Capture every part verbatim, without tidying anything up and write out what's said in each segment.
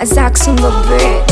Zax on the bridge.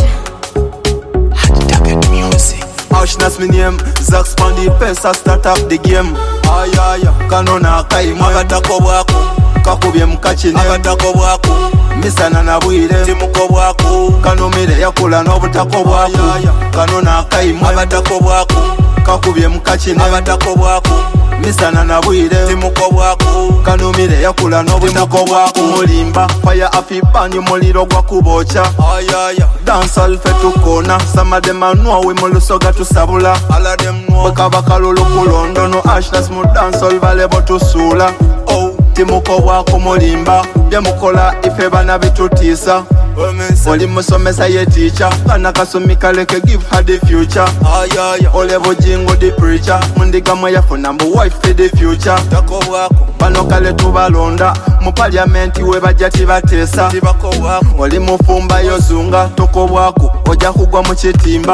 Target music. Ashnas me name, Zax pon the pace, I start up the game. Ay ay, kanona kai magatako bwako, kakubye mukachine agatako bwako. Misana na bwire timuko bwako, kanomire yakula n'obutako bwako. Kanona kai magatako bwako, kakubye mukachine agatako bwako. Misana na bwire timuko bwako, kanomire yakula n'obutako bwako. Mulimba fire afibani muliro gwa kubocha. Ay ay, dancehall fe tukona, some of them know we mulusoga tusabula. All of them know bakaba kalulu kulondo no Ashnas mu dancehall valebo tusula. Oh, timuko bwako mulimba, byemukola ife bana bitutisa. Oli musomesa ye teacher, kana kasomika leke give her the future. Olevo jingo the preacher, mundiga moya for number wife for the future. Bano kale tubalonda, mu parliament we bajati batesa. Oli mufumba yozunga, toko bwako, oja kugwa mu kitimba.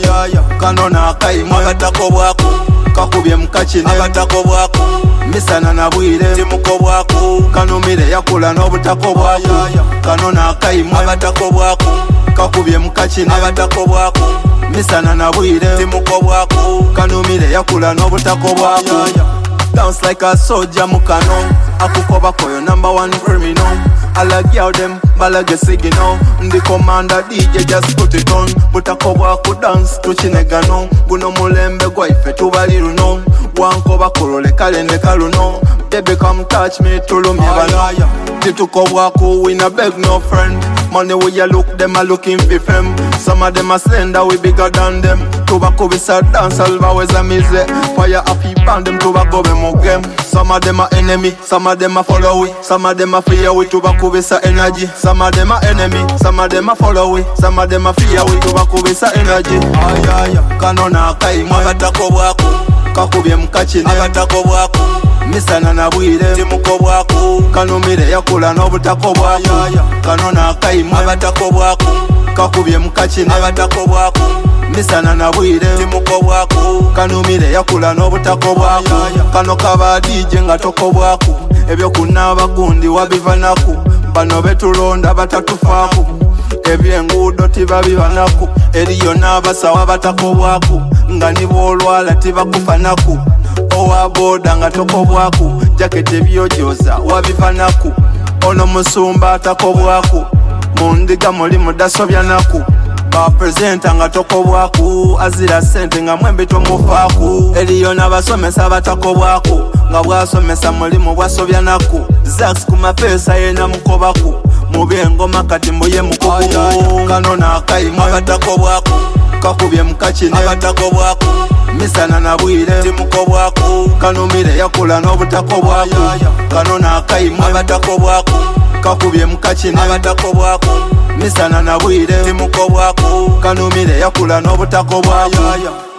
Kanona kai mwagatako bwako, kakubye mukachine agatako bwako. Misana na bwire timuko bwako, kanomire yakula n'obutako bwako. Kanona kai mwagatako bwako, kakubye mukachine agatako bwako. Misana na bwire timuko bwako, kanomire yakula n'obutako bwako. Dance like a soldier mukano, akukoba koyo number one criminal. I like y'all them, balage signal. The commander D J just put it on. Butako bwako dance tuchinegano, guno mulembe gwa ife tubaliru no. Wankoba kolole kalende kaluno, baby come touch me tulu mebano. Tituko bwako we na beg no friend, money we ya look them a looking for fame. Some of them are slender we bigger than them. Tobacco we sad dance always a mize. Fire afi band them tobacco we mo game. Some of them are enemy, some of them are follow we, some of them are fear we. Tobacco we sa energy, some of them are enemy, some of them are follow we, some of them are fear we. Tobacco we sa energy. Ay ay, kanona kai mwagatako bwako, kakubye mukachine agatako bwako. Misana na bwire timuko bwako, kanomire yakula n'obutako bwako. Kanona kai mwagatako bwako, kakubye mukachine agatako bwako. Misana na bwire timuko bwako, kanomire yakula n'obutako bwako. Kano kaba D J nga toko bwako, ebyo kunaba gundi wabivanaku. Bano betulonda batatufaako, ebyenguudo tibabibanaku. Eriyo n'abasawa batako bwako, nga niboolwala tibakufanaku. Owa boda nga toko bwako, jakete byojooza wabivanaku. Ono musumba atako bwako, mundiga muli mudasobyanaku. Ba presenta nga toko bwako, azira sente nga mwembe tomufaako. Eriyo n'abasomesa batako bwako, nga bwasomesa mulimu bwasobyanaku. Zax kumapesa yena mukobako, mubyengoma kati mbuye mukuku. Kanona kai mwagatako bwako, kakubye mukachine agatako bwako. Misana na bwire timuko bwako, kanomire yakula n'obutako bwako. Kanona kai mwagatako bwako, kakubye mukachine agatako bwako. Misana na bwire timuko bwako, kanomire yakula n'obutako bwako.